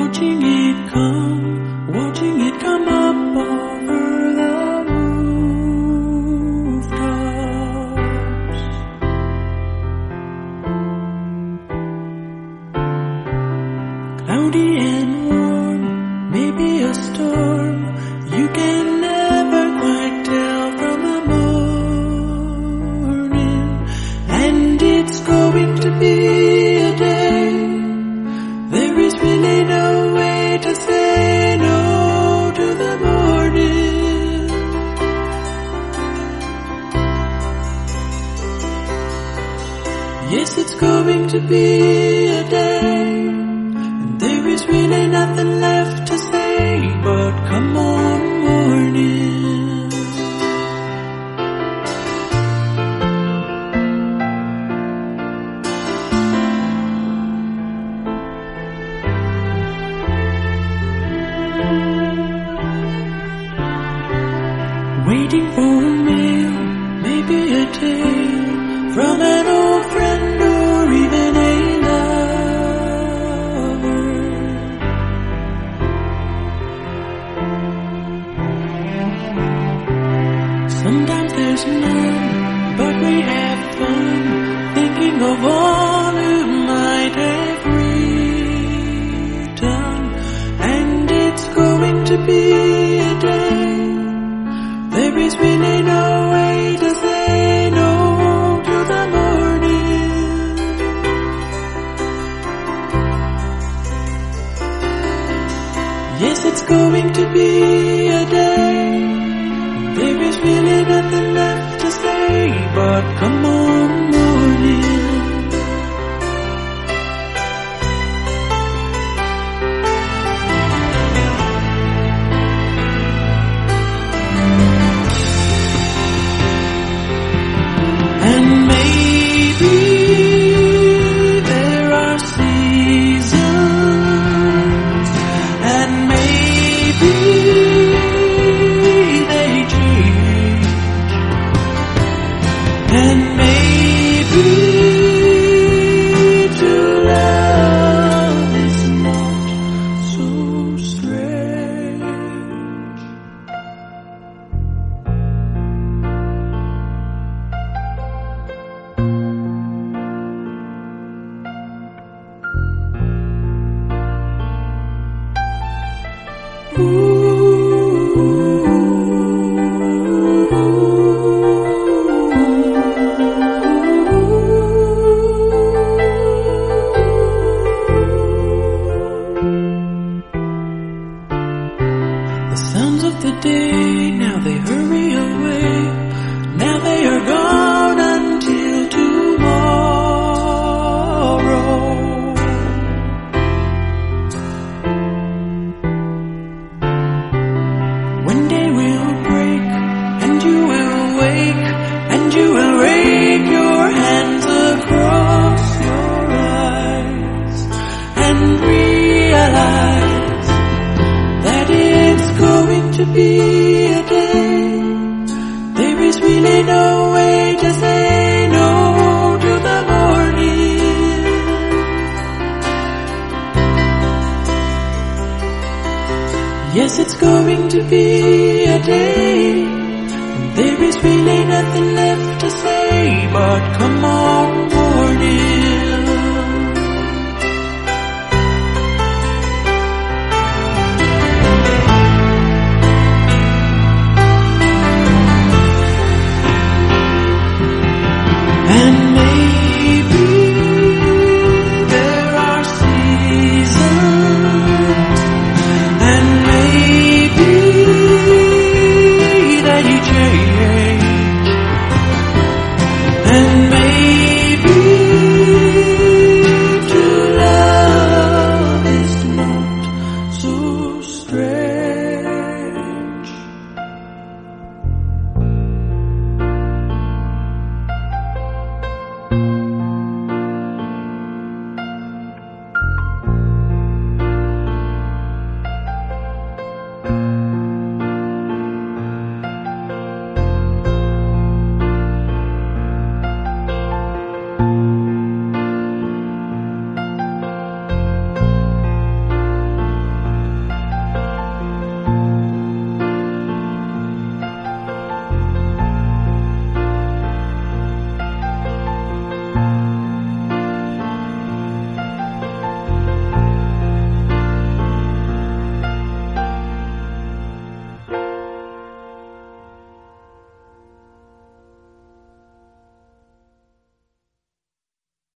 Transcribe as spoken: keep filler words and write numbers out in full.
watching it come, watching it come up over the rooftops. Cloudy and warm, maybe a storm, you can never quite tell from the morning. And it's going to be a day, there is really no way to say no to the morning. Yes, it's going to be a day, and there is really nothing left to say but come on morning. Waiting for a mail, maybe a tale from an old friend or even a lover. Sometimes there's none, but we have fun thinking of all who might have written. And it's going to be a day, there is really no way to say no to the morning. Yes, it's going to be a day, there is really nothing left to say but come on morning. And maybe there are seasons, and maybe they change, and maybe to love is not so strange. The sounds of the day, now they hurry away, now they are gone until tomorrow. One day will break, and you will wake, and you will rake your hands across your eyes, and realize that it's going to be a day, there is really no way to say no to the morning. Yes, it's going to be a day, and there is really nothing left to say but come on morning.